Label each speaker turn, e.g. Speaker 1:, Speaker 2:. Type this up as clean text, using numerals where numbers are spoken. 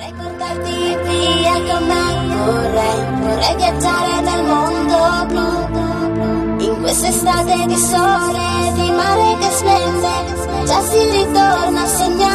Speaker 1: Vorrei portarti via con me, vorrei viaggiare nel mondo blu. In quest'estate di sole, di mare che splende, già si ritorna a sognare.